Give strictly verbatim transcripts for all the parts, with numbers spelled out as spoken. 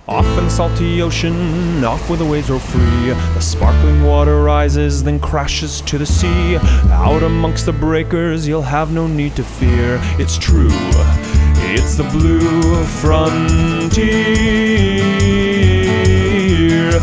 Off in the salty ocean, off where the waves roll free. The sparkling water rises, then crashes to the sea. Out amongst the breakers, you'll have no need to fear. It's true, it's the blue frontier.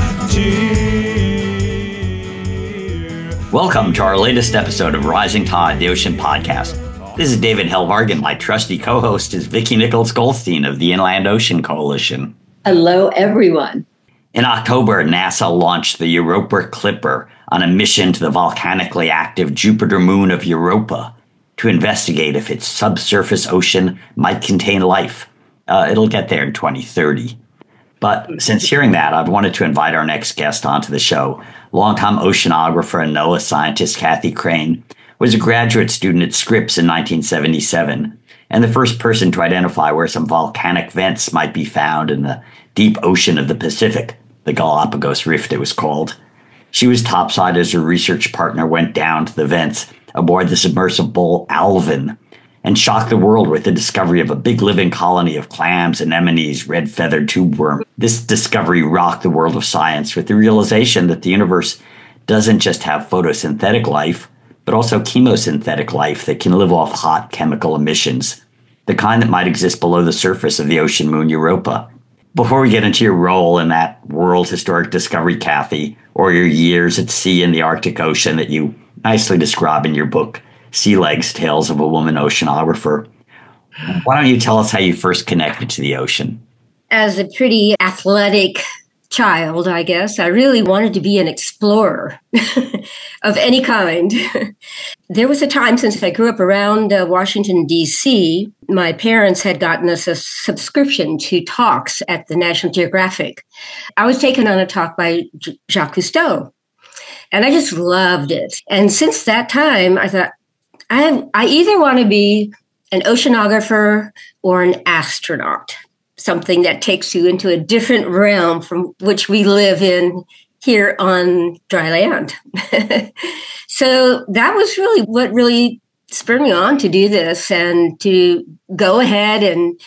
Welcome to our latest episode of Rising Tide, the Ocean Podcast. This is David Helvarg, and my trusty co-host is Vicki Nichols-Goldstein of the Inland Ocean Coalition. Hello, everyone. In October, NASA launched the Europa Clipper on a mission to the volcanically active Jupiter moon of Europa to investigate if its subsurface ocean might contain life. Uh, it'll get there in twenty thirty. But since hearing that, I've wanted to invite our next guest onto the show. Longtime oceanographer and NOAA scientist Kathy Crane was a graduate student at Scripps in nineteen seventy-seven, and the first person to identify where some volcanic vents might be found in the deep ocean of the Pacific, the Galapagos Rift it was called. She was topside as her research partner went down to the vents aboard the submersible Alvin and shocked the world with the discovery of a big living colony of clams, anemones, red-feathered tube worm. This discovery rocked the world of science with the realization that the universe doesn't just have photosynthetic life, but also chemosynthetic life that can live off hot chemical emissions, the kind that might exist below the surface of the ocean moon Europa. Before we get into your role in that world historic discovery, Kathy, or your years at sea in the Arctic Ocean that you nicely describe in your book, Sea Legs, Tales of a Woman Oceanographer, why don't you tell us how you first connected to the ocean? As a pretty athletic child, I guess, I really wanted to be an explorer of any kind. There was a time, since I grew up around uh, Washington, D C, my parents had gotten us a subscription to talks at the National Geographic. I was taken on a talk by J- Jacques Cousteau, and I just loved it. And since that time, I thought, I, I either want to be an oceanographer or an astronaut, something that takes you into a different realm from which we live in here on dry land. So that was really what really spurred me on to do this and to go ahead and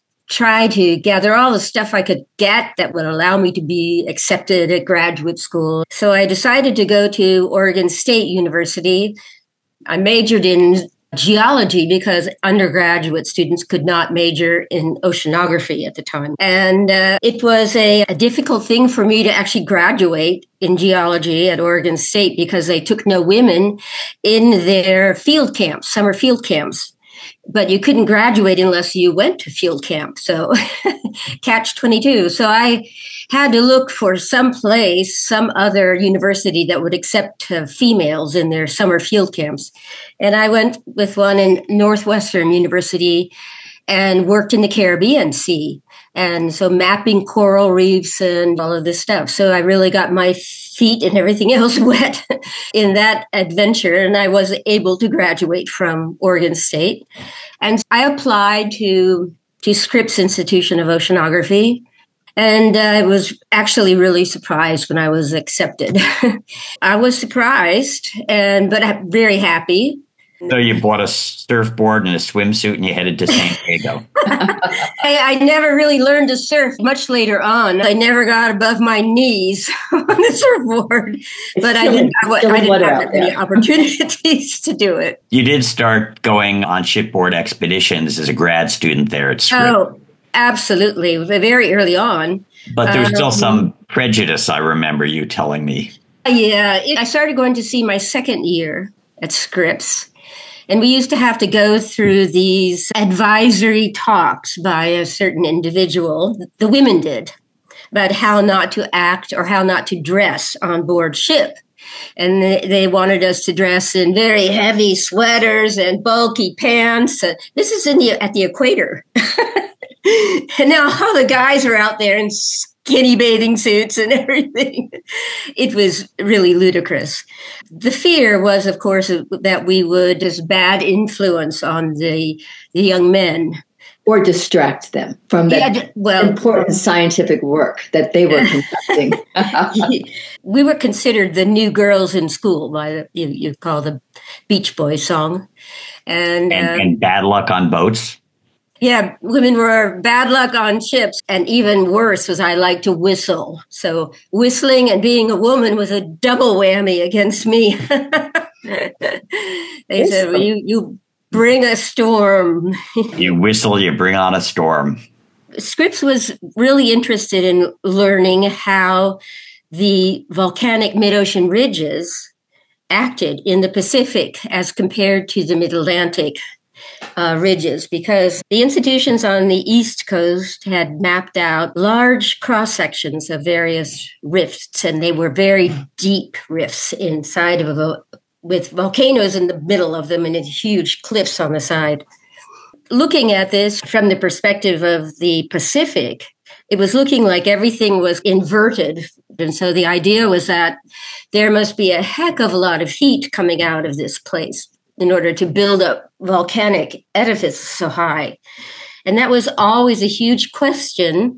try to gather all the stuff I could get that would allow me to be accepted at graduate school. So I decided to go to Oregon State University. I majored in geology because undergraduate students could not major in oceanography at the time. And uh, it was a, a difficult thing for me to actually graduate in geology at Oregon State because they took no women in their field camps, summer field camps. But you couldn't graduate unless you went to field camp. So catch twenty-two. So I had to look for some place, some other university that would accept uh, females in their summer field camps. And I went with one in Northwestern University and worked in the Caribbean Sea. And so mapping coral reefs and all of this stuff. So I really got my feet and everything else wet in that adventure. And I was able to graduate from Oregon State. And I applied to, to Scripps Institution of Oceanography. And uh, I was actually really surprised when I was accepted. I was surprised, and but I'm very happy. So you bought a surfboard and a swimsuit and you headed to San Diego. I, I never really learned to surf much later on. I never got above my knees on the surfboard, it's but I didn't, I, I didn't have any opportunities to do it. You did start going on shipboard expeditions as a grad student there at Scripps. Oh, absolutely. Very early on. But there's um, still some prejudice, I remember you telling me. Yeah. It, I started going to sea my second year at Scripps. And we used to have to go through these advisory talks by a certain individual, the women did, about how not to act or how not to dress on board ship. And they wanted us to dress in very heavy sweaters and bulky pants. This is in the, at the equator. And now all the guys are out there in skinny bathing suits and everything. It was really ludicrous. The fear was, of course, that we would just bad influence on the, the young men. Or distract them from the yeah, well, important scientific work that they were conducting. We were considered the new girls in school by the, you, you call the Beach Boys song. And, and, uh, and bad luck on boats. Yeah, women were bad luck on ships. And even worse was I like to whistle. So whistling and being a woman was a double whammy against me. They said, well, you, you bring a storm. You whistle, you bring on a storm. Scripps was really interested in learning how the volcanic mid-ocean ridges acted in the Pacific as compared to the mid-Atlantic uh, ridges, because the institutions on the East Coast had mapped out large cross-sections of various rifts, and they were very deep rifts inside of a, with volcanoes in the middle of them and huge cliffs on the side. Looking at this from the perspective of the Pacific, it was looking like everything was inverted. And so the idea was that there must be a heck of a lot of heat coming out of this place in order to build up volcanic edifices so high. And that was always a huge question,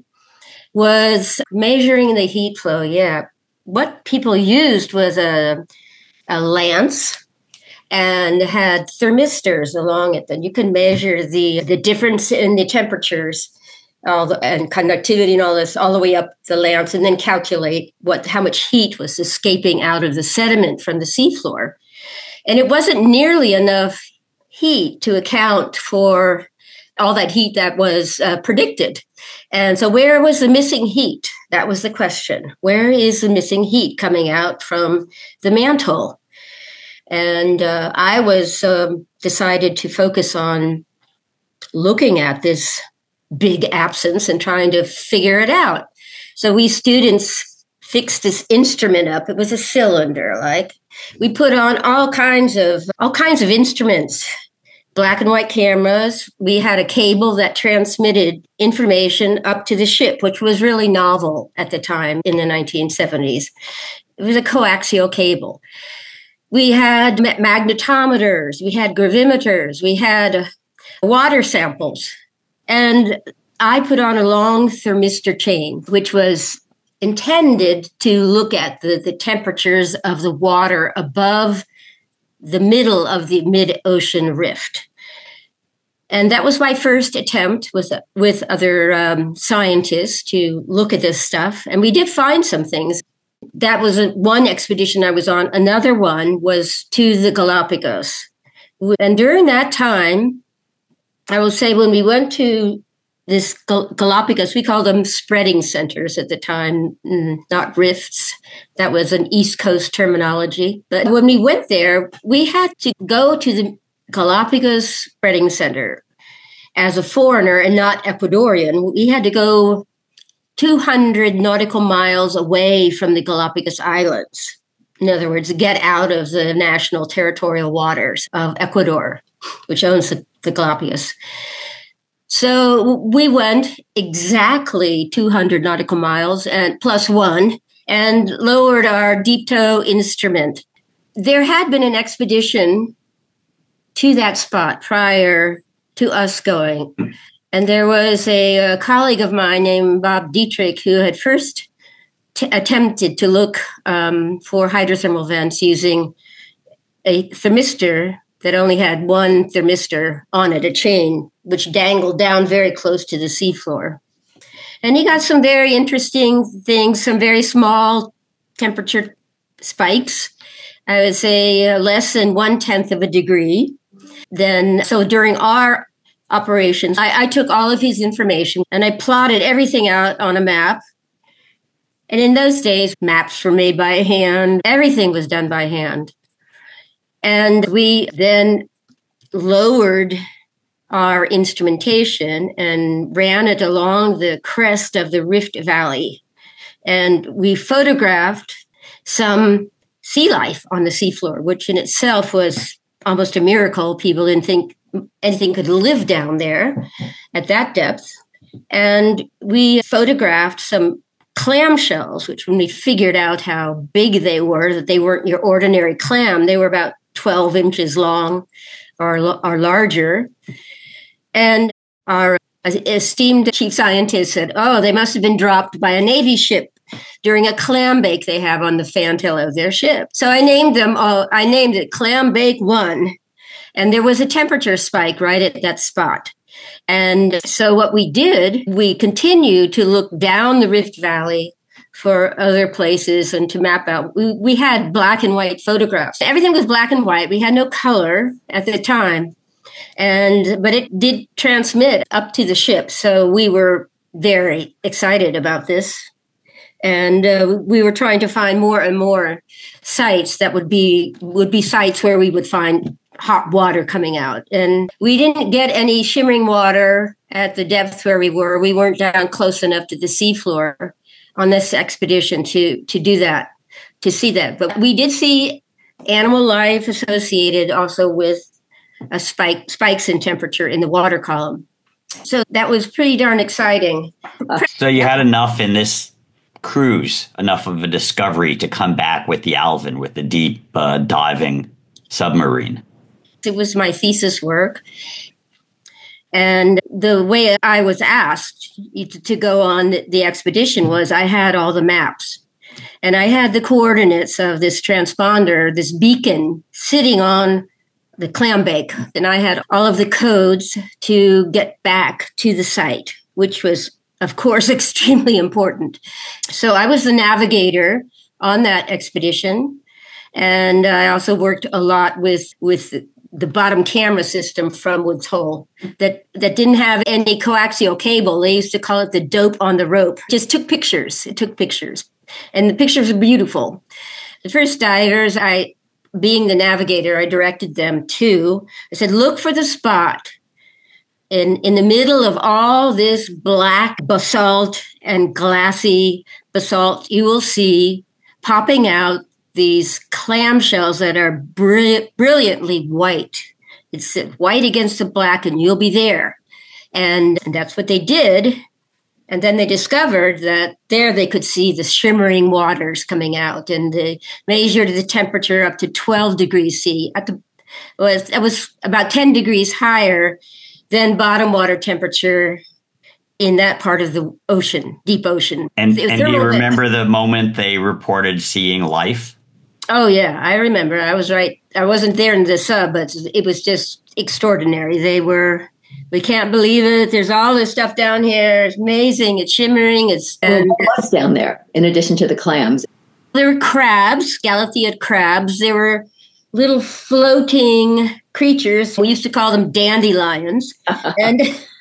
was measuring the heat flow. Yeah. What people used was a, a lance and had thermistors along it. Then you can measure the, the difference in the temperatures all the, and conductivity and all this all the way up the lance, and then calculate what how much heat was escaping out of the sediment from the seafloor. And it wasn't nearly enough heat to account for all that heat that was uh, predicted. And so where was the missing heat? That was the question. Where is the missing heat coming out from the mantle? And uh, I was um, decided to focus on looking at this big absence and trying to figure it out. So we students fixed this instrument up. It was a cylinder, like we put on all kinds of all kinds of instruments, black and white cameras. We had a cable that transmitted information up to the ship, which was really novel at the time in the nineteen seventies. It was a coaxial cable. We had magnetometers, we had gravimeters, we had water samples. And I put on a long thermistor chain, which was intended to look at the, the temperatures of the water above the middle of the mid-ocean rift. And that was my first attempt with, with other um, scientists to look at this stuff. And we did find some things. That was a, one expedition I was on. Another one was to the Galapagos. And during that time, I will say when we went to this Gal- Galapagos, we called them spreading centers at the time, not rifts. That was an East Coast terminology. But when we went there, we had to go to the Galapagos Spreading Center as a foreigner and not Ecuadorian. We had to go two hundred nautical miles away from the Galapagos Islands. In other words, get out of the national territorial waters of Ecuador, which owns the, the Galapagos. So we went exactly two hundred nautical miles and plus one and lowered our deep tow instrument. There had been an expedition to that spot prior to us going. And there was a, a colleague of mine named Bob Dietrich who had first t- attempted to look um, for hydrothermal vents using a thermistor that only had one thermistor on it, a chain, which dangled down very close to the seafloor. And he got some very interesting things, some very small temperature spikes. I would say uh, less than one-tenth of a degree. Then, so during our operations, I, I took all of his information and I plotted everything out on a map. And in those days, maps were made by hand. Everything was done by hand. And we then lowered our instrumentation and ran it along the crest of the Rift Valley. And we photographed some sea life on the seafloor, which in itself was almost a miracle. People didn't think anything could live down there at that depth. And we photographed some clamshells, which when we figured out how big they were, that they weren't your ordinary clam, they were about twelve inches long or, or larger. And our esteemed chief scientist said, oh, they must have been dropped by a Navy ship during a clam bake they have on the fantail of their ship. So I named them, all, I named it Clam Bake One. And there was a temperature spike right at that spot. And so what we did, we continued to look down the Rift Valley for other places and to map out. We, we had black and white photographs. Everything was black and white. We had no color at the time. And but it did transmit up to the ship. So we were very excited about this. And uh, we were trying to find more and more sites that would be would be sites where we would find hot water coming out. And we didn't get any shimmering water at the depth where we were. We weren't down close enough to the seafloor on this expedition to, to do that, to see that. But we did see animal life associated also with a spike, spikes in temperature in the water column. So that was pretty darn exciting. So you had enough in this cruise, enough of a discovery to come back with the Alvin, with the deep uh, diving submarine. It was my thesis work. And the way I was asked to go on the expedition was I had all the maps. And I had the coordinates of this transponder, this beacon, sitting on the clambake. And I had all of the codes to get back to the site, which was, of course, extremely important. So I was the navigator on that expedition. And I also worked a lot with, with the bottom camera system from Woods Hole that, that didn't have any coaxial cable. They used to call it the dope on the rope. Just took pictures. It took pictures. And the pictures are beautiful. The first divers, I, being the navigator, I directed them to, I said, look for the spot in, in the middle of all this black basalt and glassy basalt. You will see popping out these clamshells that are bri- brilliantly white. It's white against the black, and you'll be there. And, and that's what they did. And then they discovered that there they could see the shimmering waters coming out, and they measured the temperature up to twelve degrees C. At the was it was about ten degrees higher than bottom water temperature in that part of the ocean, deep ocean. And, and do you remember the moment they reported seeing life? Oh, yeah, I remember. I was right. I wasn't there in the sub, but it was just extraordinary. They were, we can't believe it. There's all this stuff down here. It's amazing. It's shimmering. It's and what was down there, in addition to the clams? There were crabs, Galatheid crabs. There were little floating creatures. We used to call them dandelions. And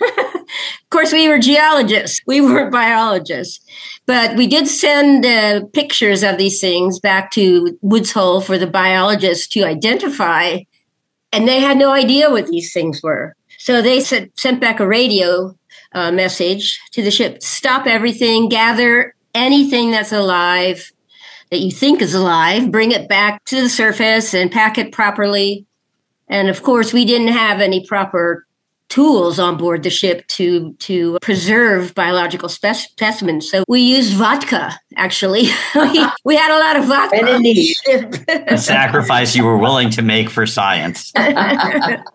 of course, we were geologists. We weren't biologists. But we did send uh, pictures of these things back to Woods Hole for the biologists to identify. And they had no idea what these things were. So they sent, sent back a radio uh, message to the ship, stop everything, gather anything that's alive, that you think is alive, bring it back to the surface and pack it properly. And of course, we didn't have any proper tools on board the ship to to preserve biological spec- specimens. So we used vodka, actually. we, we had a lot of vodka on the ship. A sacrifice you were willing to make for science. The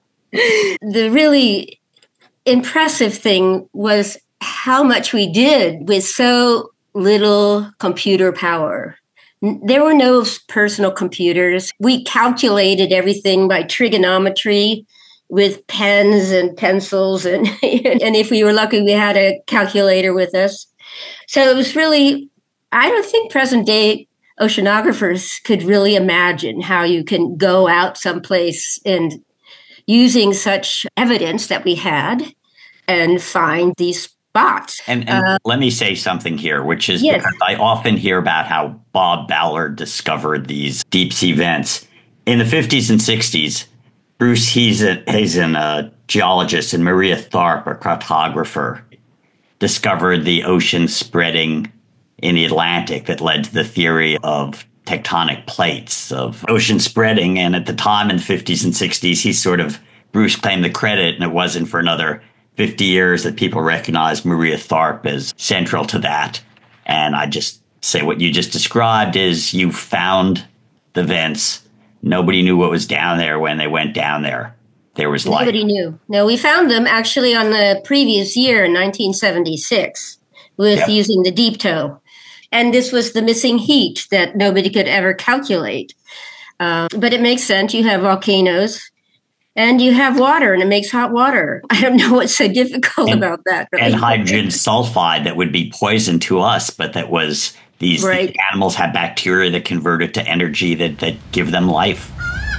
really impressive thing was how much we did with so little computer power. There were no personal computers. We calculated everything by trigonometry with pens and pencils. And, and if we were lucky, we had a calculator with us. So it was really, I don't think present day oceanographers could really imagine how you can go out someplace and using such evidence that we had and find these spots. And, and uh, let me say something here, which is yes. because I often hear about how Bob Ballard discovered these deep sea vents. In the fifties and sixties, Bruce Hazen, a geologist, and Maria Tharp, a cartographer, discovered the ocean spreading in the Atlantic that led to the theory of tectonic plates, of ocean spreading. And at the time in the fifties and sixties, he sort of, Bruce claimed the credit, and it wasn't for another fifty years that people recognized Maria Tharp as central to that. And I just say what you just described is you found the vents. Nobody knew what was down there when they went down there. There was life. Nobody knew. No, we found them actually on the previous year in nineteen seventy-six with yep. using the deep tow. And this was the missing heat that nobody could ever calculate. Uh, but it makes sense. You have volcanoes. And you have water, and it makes hot water. I don't know what's so difficult and, about that. Really. And hydrogen sulfide that would be poison to us, but that was these, right. these animals have bacteria that convert it to energy that, that give them life.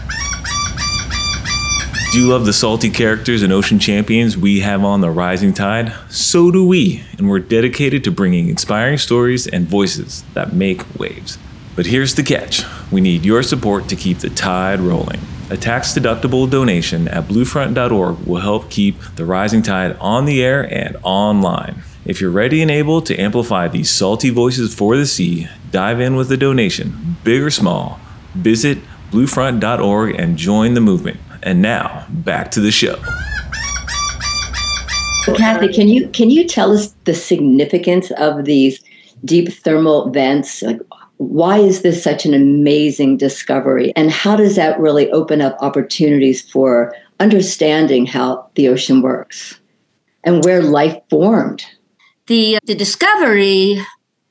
Do you love the salty characters and ocean champions we have on The Rising Tide? So do we, and we're dedicated to bringing inspiring stories and voices that make waves. But here's the catch. We need your support to keep the tide rolling. A tax-deductible donation at bluefront dot org will help keep The Rising Tide on the air and online. If you're ready and able to amplify these salty voices for the sea, dive in with a donation, big or small. Visit bluefront dot org and join the movement. And now, back to the show. Kathy, can you can you tell us the significance of these deep thermal vents? Like, why is this such an amazing discovery? And how does that really open up opportunities for understanding how the ocean works and where life formed? The, the discovery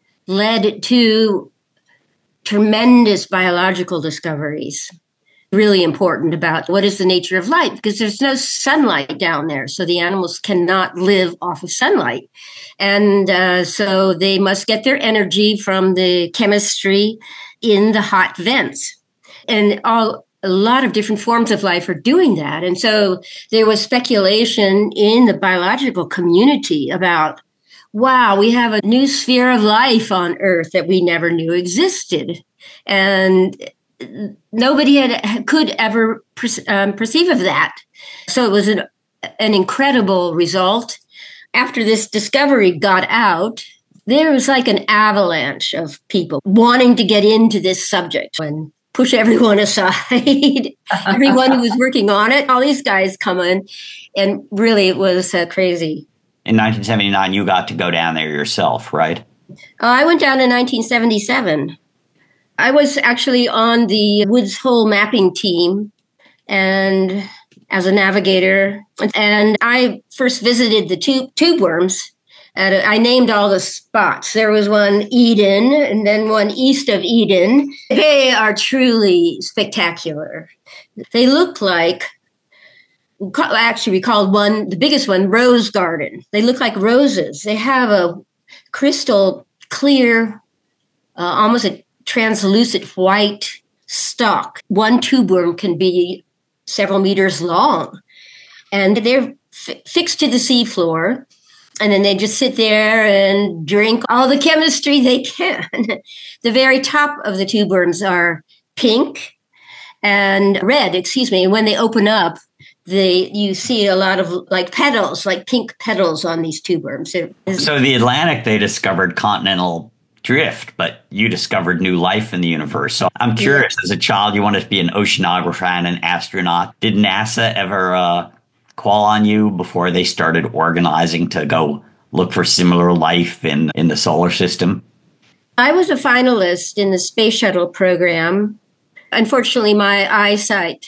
led to tremendous biological discoveries. Really important about what is the nature of light, because there's no sunlight down there. So the animals cannot live off of sunlight. And uh, so they must get their energy from the chemistry in the hot vents. And all a lot of different forms of life are doing that. And so there was speculation in the biological community about, wow, we have a new sphere of life on Earth that we never knew existed. And nobody had could ever um, perceive of that. So it was an, an incredible result. After this discovery got out, there was like an avalanche of people wanting to get into this subject and push everyone aside. Everyone who was working on it, all these guys come in, and really it was uh, crazy. In nineteen seventy-nine, you got to go down there yourself, right? Uh, I went down in nineteen seventy-seven. I was actually on the Woods Hole mapping team and as a navigator. And I first visited the tube, tube worms. And I named all the spots. There was one Eden and then one east of Eden. They are truly spectacular. They look like, actually we called one, the biggest one, Rose Garden. They look like roses. They have a crystal clear, uh, almost a translucent white stalk. One tube worm can be several meters long, and they're f- fixed to the seafloor, and then they just sit there and drink all the chemistry they can. The very top of the tube worms are pink and red, excuse me. And when they open up, they you see a lot of like petals, like pink petals on these tube worms. So the Atlantic, they discovered continental drift, but you discovered new life in the universe. So I'm curious, yeah. As a child, you wanted to be an oceanographer and an astronaut. Did NASA ever uh, call on you before they started organizing to go look for similar life in, in the solar system? I was a finalist in the space shuttle program. Unfortunately, my eyesight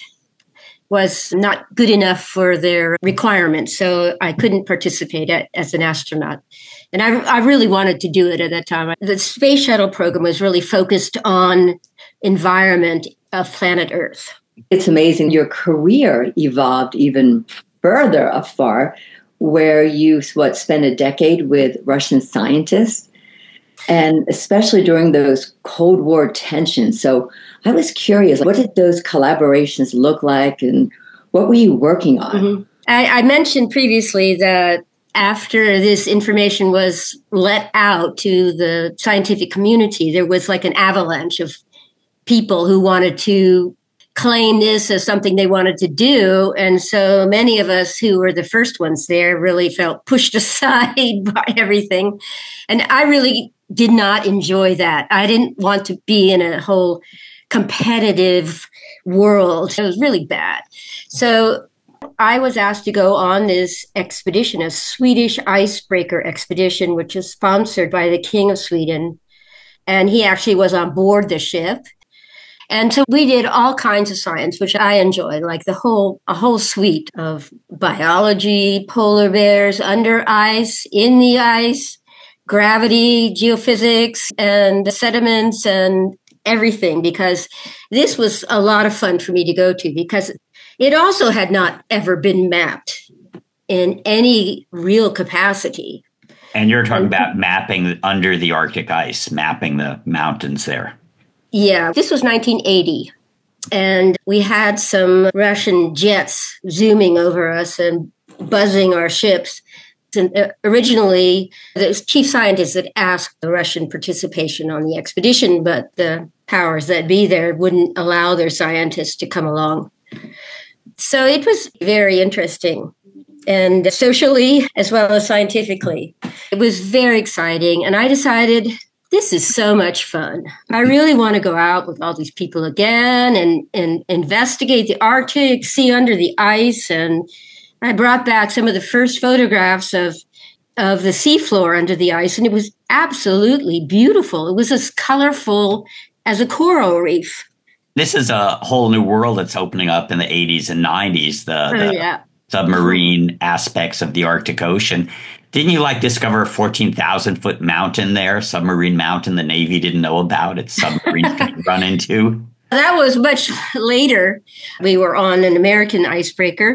was not good enough for their requirements, so I couldn't participate at, as an astronaut. And I, I really wanted to do it at that time. The space shuttle program was really focused on environment of planet Earth. It's amazing. Your career evolved even further afar, where you what spent a decade with Russian scientists, and especially during those Cold War tensions. So I was curious, what did those collaborations look like, and what were you working on? Mm-hmm. I, I mentioned previously that after this information was let out to the scientific community, there was like an avalanche of people who wanted to claim this as something they wanted to do. And so many of us who were the first ones there really felt pushed aside by everything. And I really did not enjoy that. I didn't want to be in a whole competitive world. It was really bad. So I was asked to go on this expedition, a Swedish icebreaker expedition, which is sponsored by the King of Sweden. And he actually was on board the ship. And so we did all kinds of science, which I enjoyed, like the whole, a whole suite of biology, polar bears, under ice, in the ice, gravity, geophysics, and sediments, and everything, because this was a lot of fun for me to go to, because It also had not ever been mapped in any real capacity. And you're talking about mapping under the Arctic ice, mapping the mountains there. Yeah, this was nineteen eighty. And we had some Russian jets zooming over us and buzzing our ships. And originally, the chief scientists had asked the Russian participation on the expedition, but the powers that be there wouldn't allow their scientists to come along. So it was very interesting, and socially as well as scientifically. It was very exciting, and I decided, this is so much fun. I really want to go out with all these people again and, and investigate the Arctic, see under the ice. And I brought back some of the first photographs of, of the seafloor under the ice, and it was absolutely beautiful. It was as colorful as a coral reef. This is a whole new world that's opening up in the eighties and nineties, the, the oh, yeah. submarine aspects of the Arctic Ocean. Didn't you like discover a fourteen thousand foot mountain there, submarine mountain the Navy didn't know about, its submarines could run into? That was much later. We were on an American icebreaker.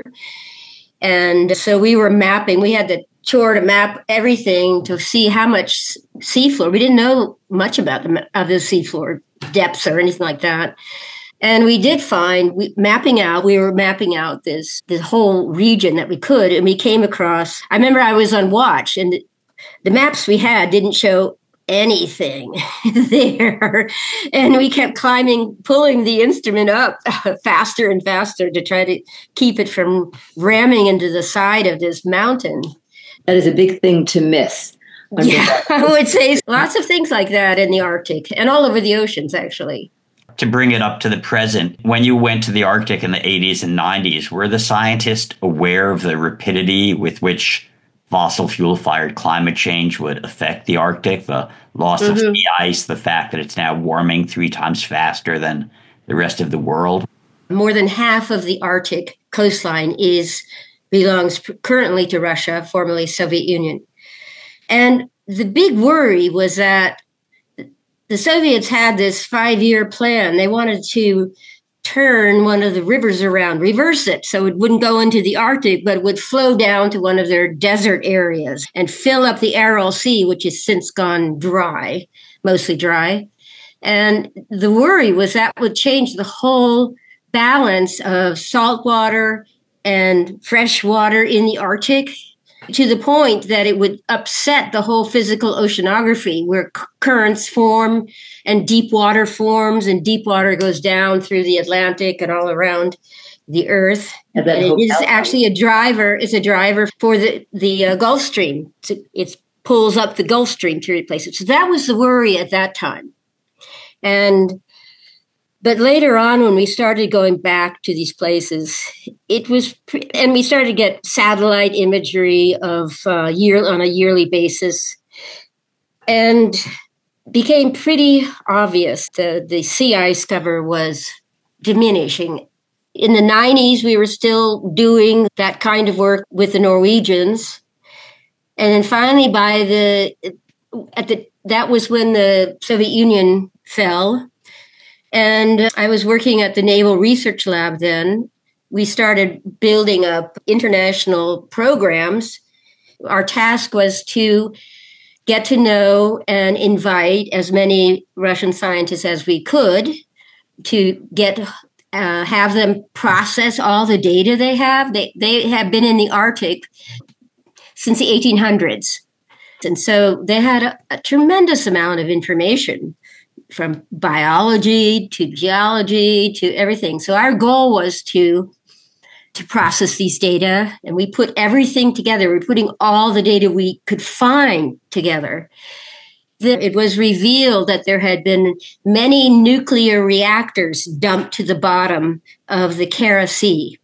And so we were mapping. We had the chore to map everything to see how much seafloor. We didn't know much about the, of the seafloor depths or anything like that. And we did find, we, mapping out, we were mapping out this, this whole region that we could, and we came across, I remember I was on watch, and the, the maps we had didn't show anything there. And we kept climbing, pulling the instrument up faster and faster to try to keep it from ramming into the side of this mountain. That is a big thing to miss. Yeah, I would say lots of things like that in the Arctic and all over the oceans, actually. To bring it up to the present, when you went to the Arctic in the eighties and nineties, were the scientists aware of the rapidity with which fossil fuel-fired climate change would affect the Arctic, the loss mm-hmm. of sea ice, the fact that it's now warming three times faster than the rest of the world? More than half of the Arctic coastline is belongs currently to Russia, formerly Soviet Union. And the big worry was that the Soviets had this five-year plan. They wanted to turn one of the rivers around, reverse it, so it wouldn't go into the Arctic, but would flow down to one of their desert areas and fill up the Aral Sea, which has since gone dry, mostly dry. And the worry was that would change the whole balance of salt water and fresh water in the Arctic, to the point that it would upset the whole physical oceanography, where c- currents form and deep water forms, and deep water goes down through the Atlantic and all around the Earth. And, and it is actually a driver, is a driver for the, the uh, Gulf Stream. It, it pulls up the Gulf Stream to replace it. So that was the worry at that time. And But later on, when we started going back to these places, it was, pre- and we started to get satellite imagery of uh, year on a yearly basis, and became pretty obvious that the sea ice cover was diminishing. In the nineties, we were still doing that kind of work with the Norwegians, and then finally, by the at the that was when the Soviet Union fell. And I was working at the Naval Research Lab then. We started building up international programs. Our task was to get to know and invite as many Russian scientists as we could to get uh, have them process all the data they have. They, they have been in the Arctic since the eighteen hundreds. And so they had a, a tremendous amount of information, from biology to geology to everything. So our goal was to, to process these data, and we put everything together. We're putting all the data we could find together. Then it was revealed that there had been many nuclear reactors dumped to the bottom of the Kara Sea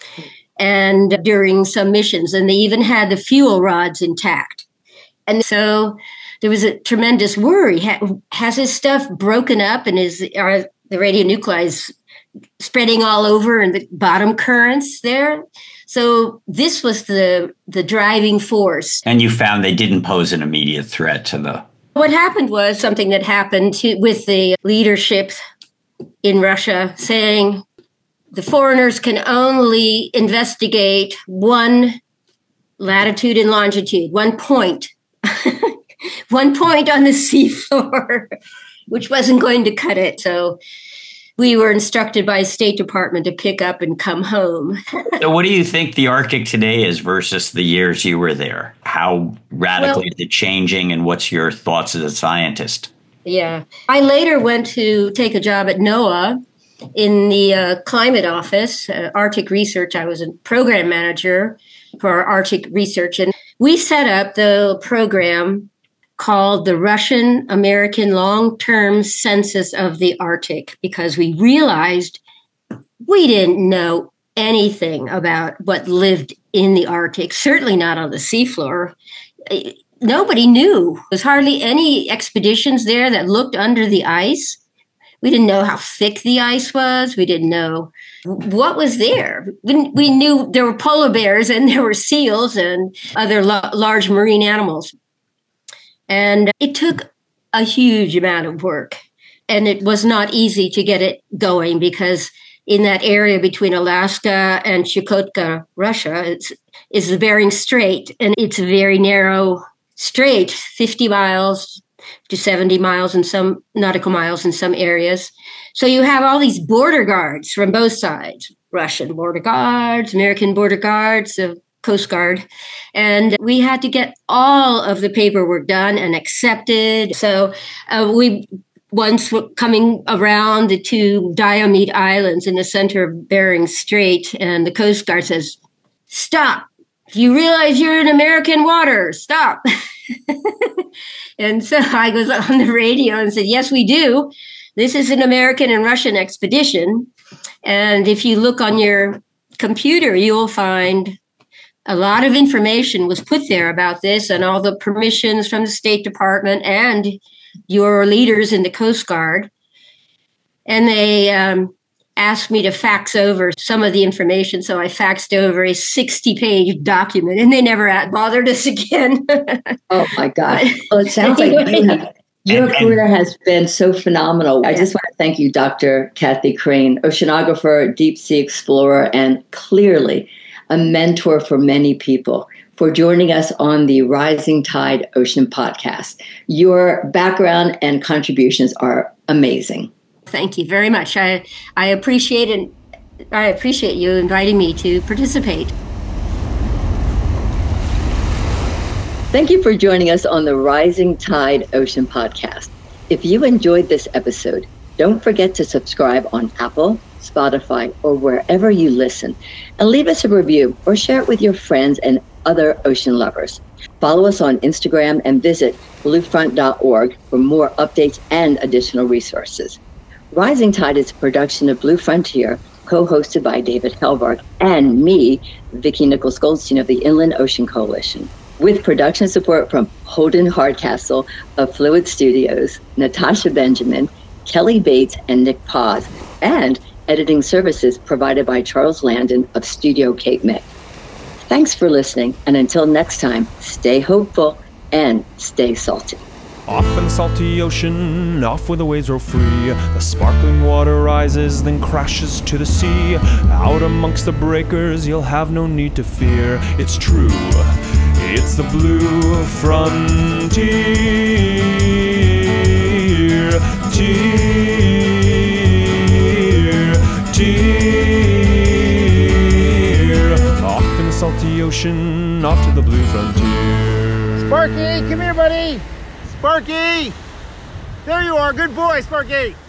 and during some missions, and they even had the fuel rods intact. And so there was a tremendous worry. Has this stuff broken up, and is are the radionuclides spreading all over in the bottom currents there? So this was the the driving force. And you found they didn't pose an immediate threat to the... What happened was something that happened to, with the leadership in Russia saying, the foreigners can only investigate one latitude and longitude, one point, one point on the seafloor, which wasn't going to cut it. So we were instructed by State Department to pick up and come home. So what do you think the Arctic today is versus the years you were there? How radically well, is it changing, and what's your thoughts as a scientist? Yeah. I later went to take a job at NOAA in the uh, climate office, uh, Arctic research. I was a program manager for Arctic research. And we set up the program called the Russian American Long-Term Census of the Arctic, because we realized we didn't know anything about what lived in the Arctic, certainly not on the seafloor. Nobody knew. There was hardly any expeditions there that looked under the ice. We didn't know how thick the ice was. We didn't know what was there. We, we knew there were polar bears and there were seals and other lo- large marine animals. And it took a huge amount of work. And it was not easy to get it going, because in that area between Alaska and Chukotka, Russia, it's, is the Bering Strait. And it's a very narrow strait, fifty miles to seventy miles in some nautical miles in some areas. So you have all these border guards from both sides, Russian border guards, American border guards, the Coast Guard. And we had to get all of the paperwork done and accepted. So uh, we once were coming around the two Diomede Islands in the center of Bering Strait, and the Coast Guard says, "Stop. Do you realize you're in American water? Stop." And so I was on the radio and said, "Yes, we do. This is an American and Russian expedition. And if you look on your computer, you will find a lot of information was put there about this, and all the permissions from the State Department and your leaders in the Coast Guard." And they um, asked me to fax over some of the information. So I faxed over a sixty-page document, and they never bothered us again. Oh, my God. Well, it sounds like you have, your and, career and, has been so phenomenal. Yeah. I just want to thank you, Doctor Kathy Crane, oceanographer, deep sea explorer, and clearly a mentor for many people, for joining us on the Rising Tide Ocean podcast. Your background and contributions are amazing. Thank you very much. I, I appreciate it. I appreciate you inviting me to participate. Thank you for joining us on the Rising Tide Ocean podcast. If you enjoyed this episode, don't forget to subscribe on Apple, Spotify, or wherever you listen, and leave us a review or share it with your friends and other ocean lovers. Follow us on Instagram and visit bluefront dot org for more updates and additional resources. Rising Tide is a production of Blue Frontier, co-hosted by David Helvark and me, Vicki Nichols Goldstein of the Inland Ocean Coalition, with production support from Holden Hardcastle of Fluid Studios, Natasha Benjamin, Kelly Bates, and Nick Paz, and editing services provided by Charles Landon of Studio Cape May. Thanks for listening, and until next time, stay hopeful and stay salty. Off in the salty ocean, off where the waves roll free, the sparkling water rises, then crashes to the sea. Out amongst the breakers, you'll have no need to fear. It's true, it's the blue frontier. Tear, tear. Off in the salty ocean, off to the blue frontier. Sparky, come here, buddy. Sparky! There you are. Good boy, Sparky.